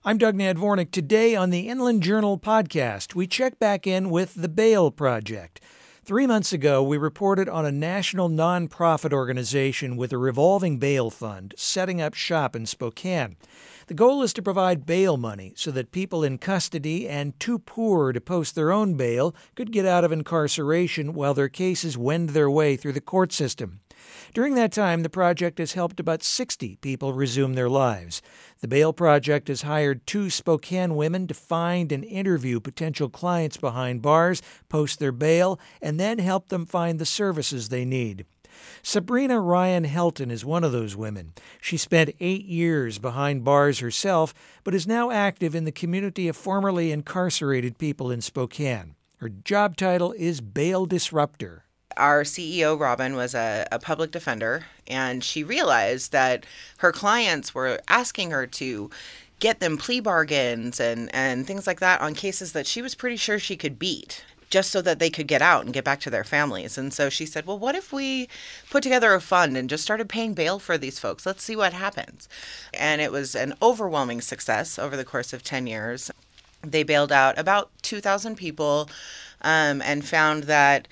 I'm Doug Nadvornik. Today on the Inland Journal podcast, we check back in with the Bail Project. 3 months ago, we reported on a national nonprofit organization with a revolving bail fund setting up shop in Spokane. The goal is to provide bail money so that people in custody and too poor to post their own bail could get out of incarceration while their cases wend their way through the court system. During that time, the project has helped about 60 people resume their lives. The Bail Project has hired 2 Spokane women to find and interview potential clients behind bars, post their bail, and then help them find the services they need. Sabrina Ryan Helton is one of those women. She spent 8 years behind bars herself, but is now active in the community of formerly incarcerated people in Spokane. Her job title is Bail Disruptor. Our CEO, Robin, was a public defender, and she realized that her clients were asking her to get them plea bargains and things like that on cases that she was pretty sure she could beat, just so that they could get out and get back to their families. And so she said, well, what if we put together a fund and just started paying bail for these folks? Let's see what happens. And it was an overwhelming success over the course of 10 years. They bailed out about 2,000 people and found that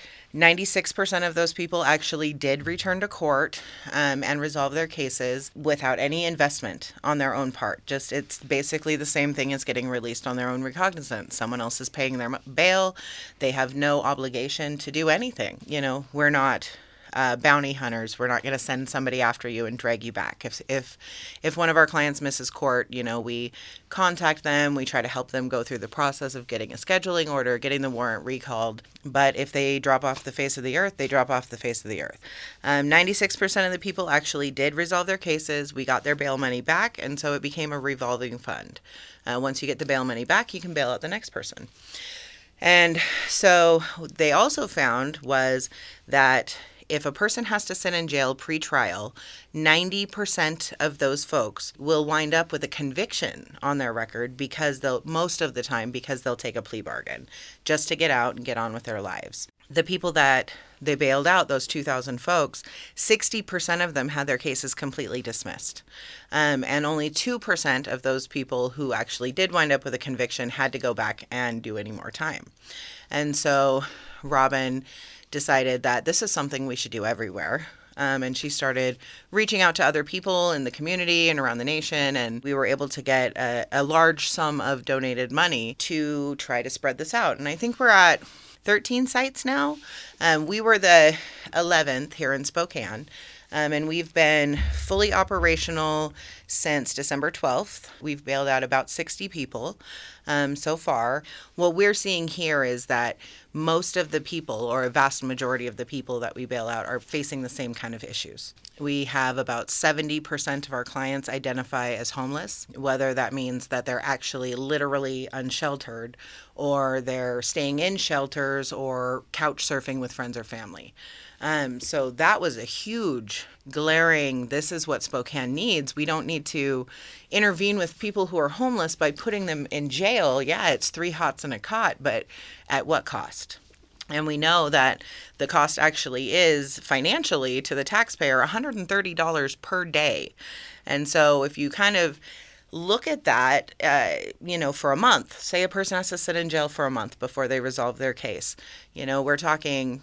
96% of those people actually did return to court and resolve their cases without any investment on their own part. Just it's basically the same thing as getting released on their own recognizance. Someone else is paying their bail. They have no obligation to do anything. You know, we're not bounty hunters. We're not going to send somebody after you and drag you back. If one of our clients misses court, you know, we contact them. We try to help them go through the process of getting a scheduling order, getting the warrant recalled. But if they drop off the face of the earth, they drop off the face of the earth. 96% of the people actually did resolve their cases. We got their bail money back, and so it became a revolving fund. Once you get the bail money back, you can bail out the next person. And so they also found was that if a person has to sit in jail pre-trial, 90% of those folks will wind up with a conviction on their record because most of the time they'll take a plea bargain just to get out and get on with their lives. The people that they bailed out, those 2,000 folks, 60% of them had their cases completely dismissed. And only 2% of those people who actually did wind up with a conviction had to go back and do any more time. And so Robin decided that this is something we should do everywhere. And she started reaching out to other people in the community and around the nation. And we were able to get a large sum of donated money to try to spread this out. And I think we're at 13 sites now. We were the 11th here in Spokane. And we've been fully operational since December 12th. We've bailed out about 60 people so far. What we're seeing here is that most of the people, or a vast majority of the people that we bail out, are facing the same kind of issues. We have about 70% of our clients identify as homeless, whether that means that they're actually literally unsheltered, or they're staying in shelters, or couch surfing with friends or family. So that was a huge, glaring, this is what Spokane needs. We don't need to intervene with people who are homeless by putting them in jail. Yeah, it's 3 hots and a cot, but at what cost? And we know that the cost actually is financially to the taxpayer $130 per day. And so if you kind of look at that, for a month, say a person has to sit in jail for a month before they resolve their case. We're talking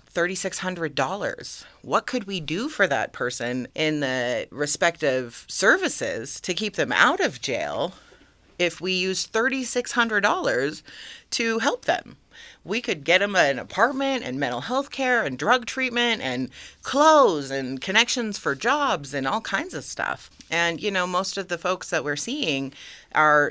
$3,600. What could we do for that person in the respective services to keep them out of jail if we use $3,600 to help them? We could get them an apartment and mental health care and drug treatment and clothes and connections for jobs and all kinds of stuff. And, most of the folks that we're seeing are,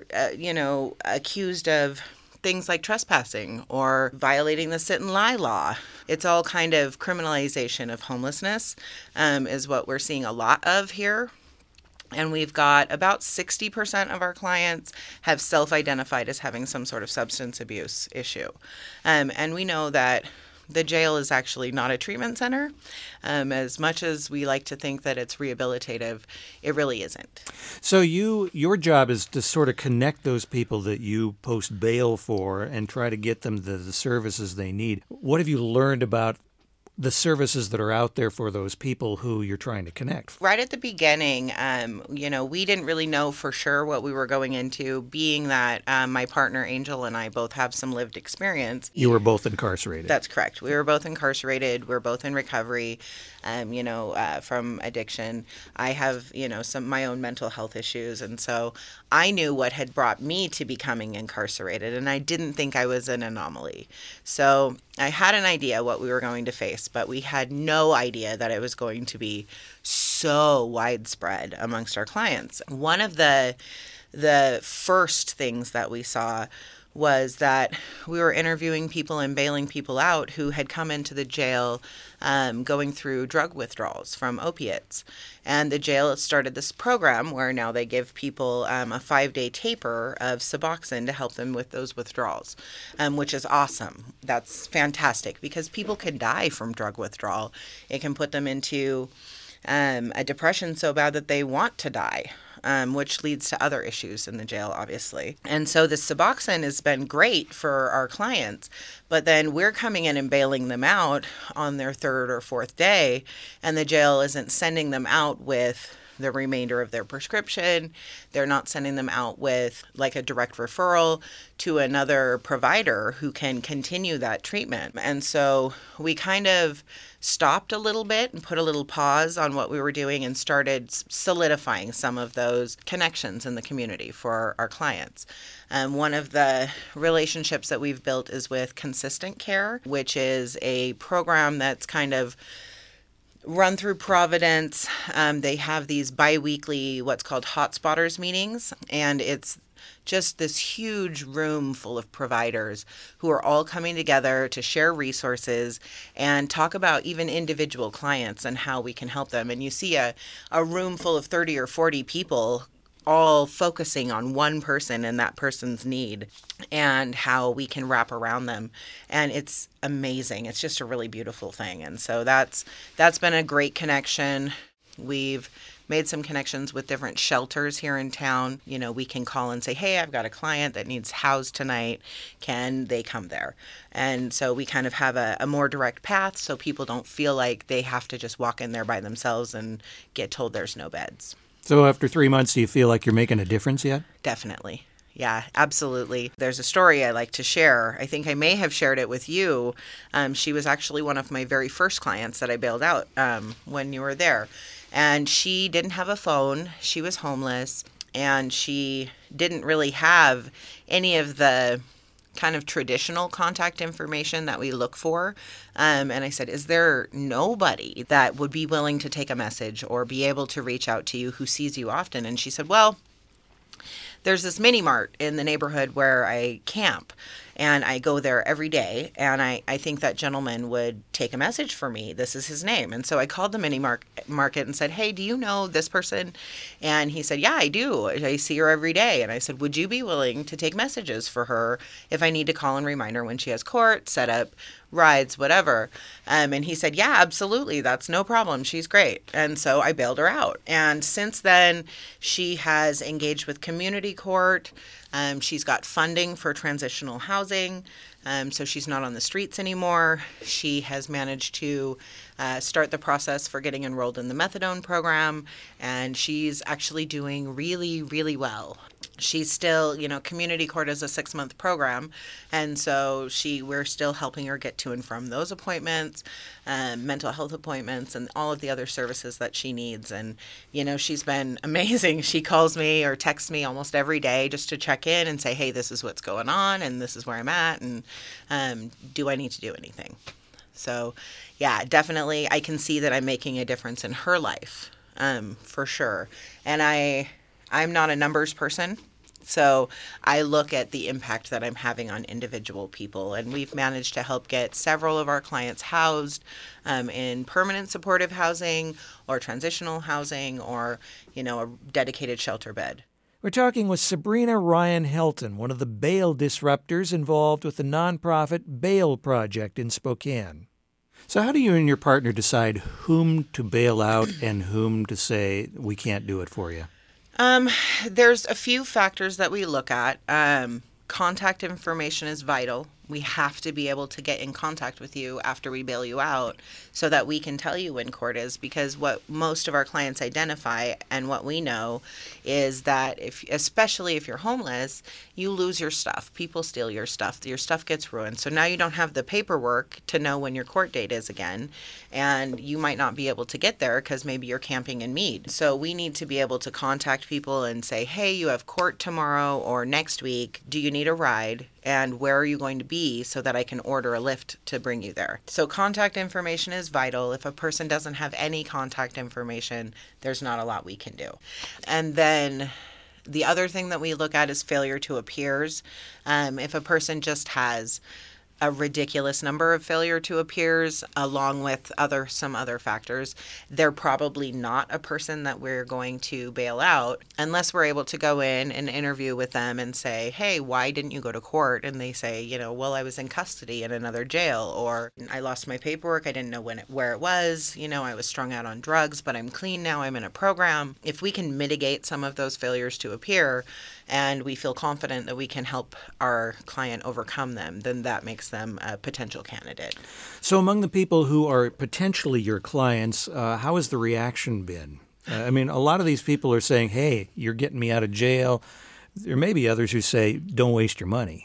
accused of things like trespassing or violating the sit and lie law. It's all kind of criminalization of homelessness is what we're seeing a lot of here. And we've got about 60% of our clients have self-identified as having some sort of substance abuse issue. And we know that the jail is actually not a treatment center. As much as we like to think that it's rehabilitative, it really isn't. So your job is to sort of connect those people that you post bail for and try to get them the services they need. What have you learned about the services that are out there for those people who you're trying to connect. Right at the beginning, we didn't really know for sure what we were going into, being that my partner Angel and I both have some lived experience. You were both incarcerated. That's correct. We were both incarcerated. We're both in recovery, from addiction. I have, some my own mental health issues. And so I knew what had brought me to becoming incarcerated, and I didn't think I was an anomaly. So I had an idea what we were going to face, but we had no idea that it was going to be so widespread amongst our clients. One of the first things that we saw was that we were interviewing people and bailing people out who had come into the jail going through drug withdrawals from opiates. And the jail started this program where now they give people a 5-day taper of Suboxone to help them with those withdrawals, which is awesome. That's fantastic because people can die from drug withdrawal. It can put them into a depression so bad that they want to die. Which leads to other issues in the jail, obviously. And so the Suboxone has been great for our clients, but then we're coming in and bailing them out on their 3rd or 4th day, and the jail isn't sending them out with the remainder of their prescription. They're not sending them out with like a direct referral to another provider who can continue that treatment. And so we kind of stopped a little bit and put a little pause on what we were doing and started solidifying some of those connections in the community for our clients. One of the relationships that we've built is with Consistent Care, which is a program that's kind of run through Providence. They have these bi-weekly what's called hotspotters meetings, and it's just this huge room full of providers who are all coming together to share resources and talk about even individual clients and how we can help them. And you see a room full of 30 or 40 people all focusing on one person and that person's need and how we can wrap around them. And it's amazing. It's just a really beautiful thing. And so that's been a great connection. We've made some connections with different shelters here in town. We can call and say, hey, I've got a client that needs housed tonight. Can they come there? And so we kind of have a more direct path so people don't feel like they have to just walk in there by themselves and get told there's no beds. So after 3 months, do you feel like you're making a difference yet? Definitely. Yeah, absolutely. There's a story I like to share. I think I may have shared it with you. She was actually one of my very first clients that I bailed out when you were there. And she didn't have a phone. She was homeless, and she didn't really have any of the kind of traditional contact information that we look for. And I said, is there nobody that would be willing to take a message or be able to reach out to you who sees you often? And she said, well, there's this mini mart in the neighborhood where I camp, and I go there every day, and I think that gentleman would take a message for me. This is his name. And so I called the mini market and said, hey, do you know this person? And he said, yeah, I do. I see her every day. And I said, would you be willing to take messages for her if I need to call and remind her when she has court, set up rides, whatever? And he said, yeah, absolutely. That's no problem. She's great. And so I bailed her out. And since then, she has engaged with community court. She's got funding for transitional housing, so she's not on the streets anymore. She has managed to start the process for getting enrolled in the methadone program, and she's actually doing really, really well. She's still, community court is a 6-month program, and so we're still helping her get to and from those appointments, mental health appointments, and all of the other services that she needs. And, she's been amazing. She calls me or texts me almost every day just to check in and say, hey, this is what's going on, and this is where I'm at, and do I need to do anything? So, yeah, definitely I can see that I'm making a difference in her life, for sure. And I'm not a numbers person, so I look at the impact that I'm having on individual people. And we've managed to help get several of our clients housed in permanent supportive housing or transitional housing or, a dedicated shelter bed. We're talking with Sabrina Ryan Helton, one of the bail disruptors involved with the nonprofit Bail Project in Spokane. So how do you and your partner decide whom to bail out and whom to say, we can't do it for you? There's a few factors that we look at. Contact information is vital. We have to be able to get in contact with you after we bail you out so that we can tell you when court is, because what most of our clients identify and what we know is that especially if you're homeless, you lose your stuff. People steal your stuff gets ruined. So now you don't have the paperwork to know when your court date is again, and you might not be able to get there because maybe you're camping in Meade. So we need to be able to contact people and say, hey, you have court tomorrow or next week. Do you need a ride? And where are you going to be so that I can order a Lyft to bring you there? So contact information is vital. If a person doesn't have any contact information, there's not a lot we can do. And then the other thing that we look at is failure to appears. If a person just has a ridiculous number of failure to appears along with some other factors, they're probably not a person that we're going to bail out unless we're able to go in and interview with them and say, hey, why didn't you go to court? And they say, well, I was in custody in another jail, or I lost my paperwork. I didn't know where it was. I was strung out on drugs, but I'm clean now. I'm in a program. If we can mitigate some of those failures to appear and we feel confident that we can help our client overcome them, then that makes them a potential candidate. So among the people who are potentially your clients, how has the reaction been? A lot of these people are saying, hey, you're getting me out of jail. There may be others who say, don't waste your money.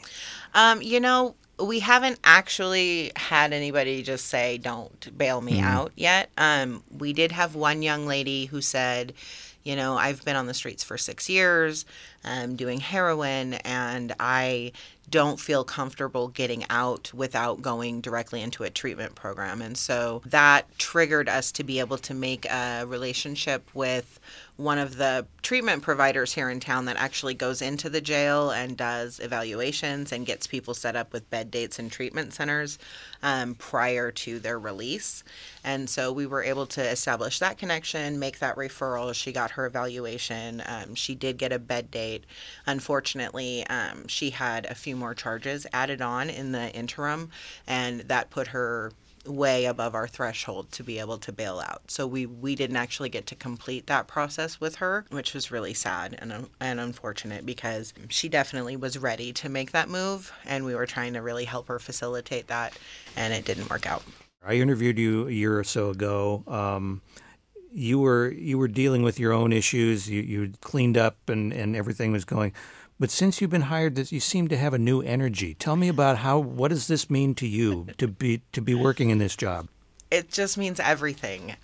We haven't actually had anybody just say, don't bail me out yet. We did have one young lady who said, I've been on the streets for 6 years, doing heroin, and I don't feel comfortable getting out without going directly into a treatment program. And so that triggered us to be able to make a relationship with one of the treatment providers here in town that actually goes into the jail and does evaluations and gets people set up with bed dates and treatment centers prior to their release. And so we were able to establish that connection, make that referral. She got her evaluation. She did get a bed date. Unfortunately, she had a few more charges added on in the interim, and that put her way above our threshold to be able to bail out. So we didn't actually get to complete that process with her, which was really sad and unfortunate, because she definitely was ready to make that move, and we were trying to really help her facilitate that, and it didn't work out. I interviewed you a year or so ago. You were dealing with your own issues. You cleaned up and everything was going. But since you've been hired, you seem to have a new energy. Tell me about what does this mean to you to be working in this job? It just means everything.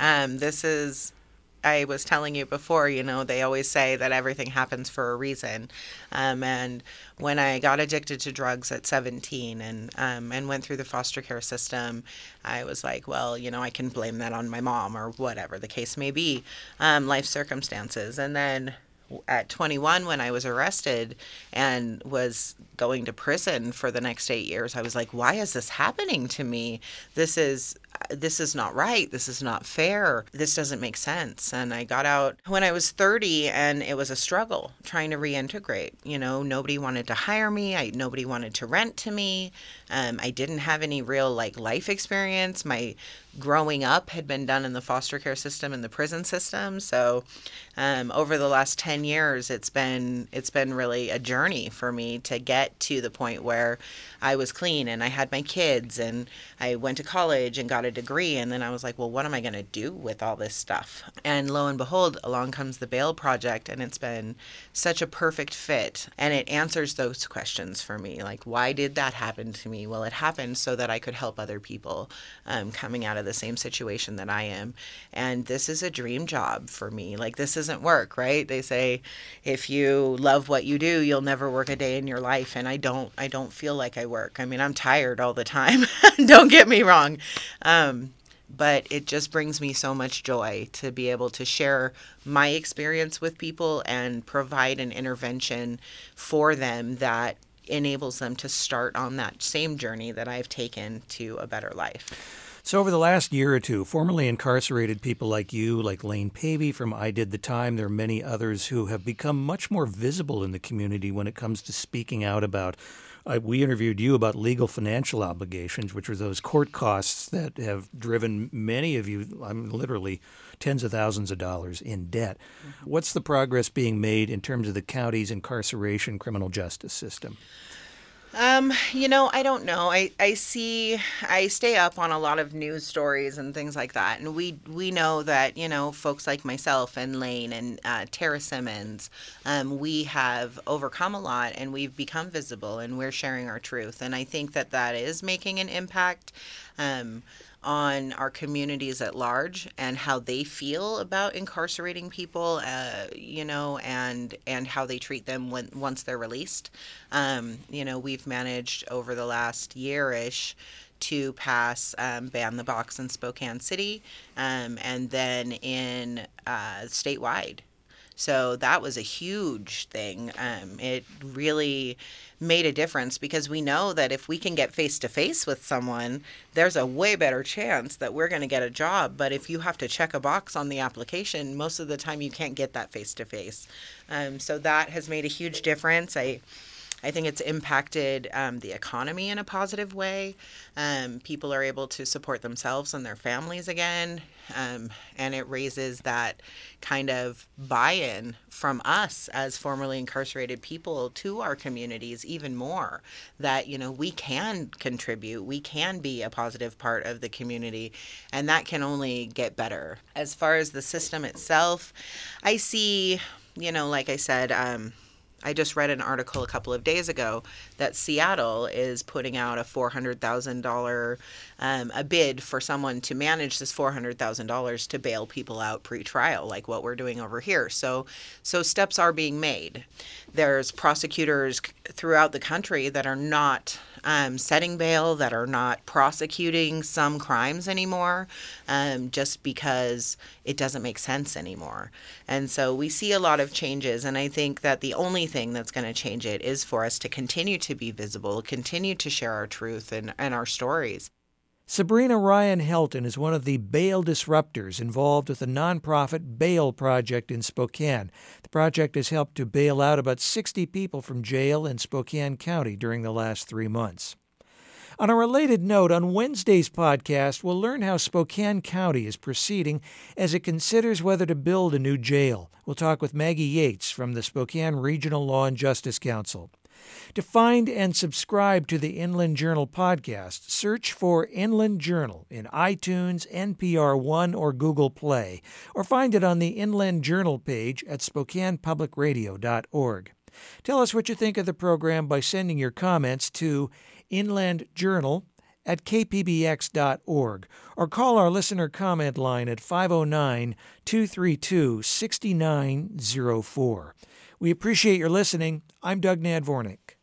I was telling you before, they always say that everything happens for a reason. And when I got addicted to drugs at 17 and went through the foster care system, I was like, well, I can blame that on my mom or whatever the case may be, life circumstances. And then at 21, when I was arrested and was going to prison for the next 8 years, I was like, why is this happening to me? This is not right. This is not fair. This doesn't make sense. And I got out when I was 30, and it was a struggle trying to reintegrate. Nobody wanted to hire me. Nobody wanted to rent to me. I didn't have any real life experience. My growing up had been done in the foster care system and the prison system. So over the last 10 years, it's been really a journey for me to get to the point where I was clean and I had my kids and I went to college and got a degree. And then I was like, well, what am I going to do with all this stuff? And lo and behold, along comes the Bail Project, and it's been such a perfect fit. And it answers those questions for me. Like, why did that happen to me? Well, it happened so that I could help other people coming out of the same situation that I am. And this is a dream job for me. This isn't work, right? They say if you love what you do, you'll never work a day in your life. And I don't feel like I work. I'm tired all the time. Don't get me wrong. But it just brings me so much joy to be able to share my experience with people and provide an intervention for them that enables them to start on that same journey that I've taken to a better life. So over the last year or two, formerly incarcerated people like you, like Lane Pavey from I Did the Time, there are many others who have become much more visible in the community when it comes to speaking out about we interviewed you about legal financial obligations, which are those court costs that have driven many of you, literally tens of thousands of dollars in debt. Mm-hmm. What's the progress being made in terms of the county's incarceration criminal justice system? I don't know. I stay up on a lot of news stories and things like that. And we know that, folks like myself and Lane and Tara Simmons, we have overcome a lot and we've become visible and we're sharing our truth. And I think that that is making an impact. On our communities at large and how they feel about incarcerating people, and how they treat them once they're released. We've managed over the last year-ish to pass Ban the Box in Spokane City, and then in statewide. So that was a huge thing. It really made a difference because we know that if we can get face to face with someone, there's a way better chance that we're going to get a job. But if you have to check a box on the application, most of the time you can't get that face to face. So that has made a huge difference. I think it's impacted the economy in a positive way. People are able to support themselves and their families again. And it raises that kind of buy-in from us as formerly incarcerated people to our communities even more, that, we can contribute, we can be a positive part of the community, and that can only get better. As far as the system itself, I see, like I said, I just read an article a couple of days ago that Seattle is putting out a $400,000 a bid for someone to manage this $400,000 to bail people out pre-trial, like what we're doing over here. So steps are being made. There's prosecutors throughout the country that are not setting bail, that are not prosecuting some crimes anymore, just because it doesn't make sense anymore. And so we see a lot of changes, and I think that the only thing that's going to change it is for us to continue to be visible, continue to share our truth and our stories. Sabrina Ryan Helton is one of the bail disruptors involved with the nonprofit Bail Project in Spokane. The project has helped to bail out about 60 people from jail in Spokane County during the last 3 months. On a related note, on Wednesday's podcast, we'll learn how Spokane County is proceeding as it considers whether to build a new jail. We'll talk with Maggie Yates from the Spokane Regional Law and Justice Council. To find and subscribe to the Inland Journal podcast, search for Inland Journal in iTunes, NPR One, or Google Play, or find it on the Inland Journal page at SpokanePublicRadio.org. Tell us what you think of the program by sending your comments to inlandjournal@kpbx.org or call our listener comment line at 509-232-6904. We appreciate your listening. I'm Doug Nadvornik.